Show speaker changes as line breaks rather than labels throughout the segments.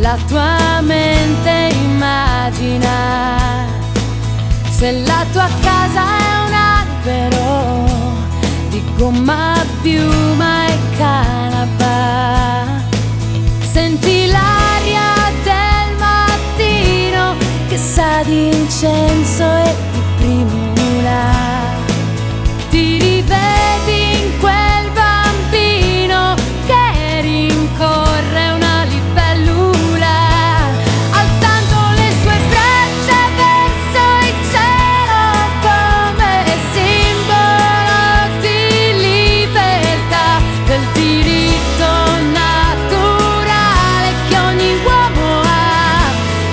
la tua mente immagina, se la tua casa è un albero di gomma, piuma e canapa, senti l'aria del mattino che sa di incenso e di primula. Ti rivedi in quel bambino che rincorre una libellula, alzando le sue braccia verso il cielo come simbolo di libertà, del diritto naturale che ogni uomo ha,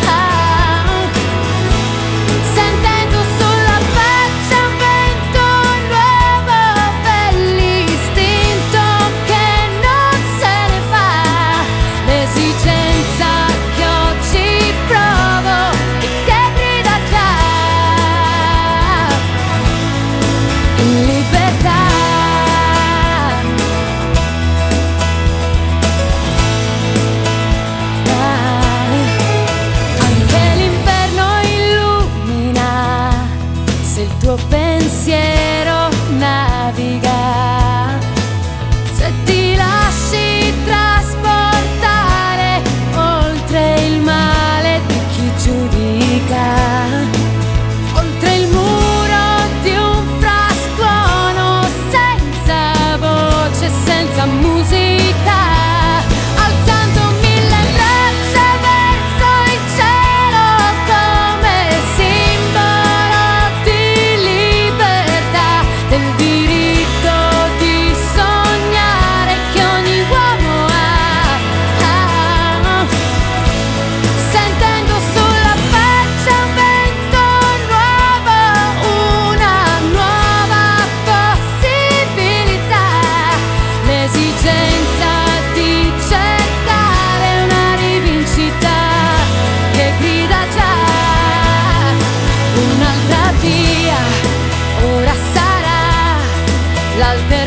sentendo sulla faccia un vento nuovo per l'istinto che non se ne va, l'esigenza che oggi provo e che grida già in libertà. Anche l'inverno illumina se il tuo pensiero naviga, se ti lasci trasportare oltre il male di chi giudica, oltre il muro di un frastuono senza voce, senza musica, alzando mille braccia verso il cielo come simbolo di libertà, del diritto di sognare che ogni uomo ha, sentendo sulla faccia un vento nuovo, una nuova possibilità, l'esigenza di cercare una rivincita che grida già un'altra via, ora sarà l'alternativa.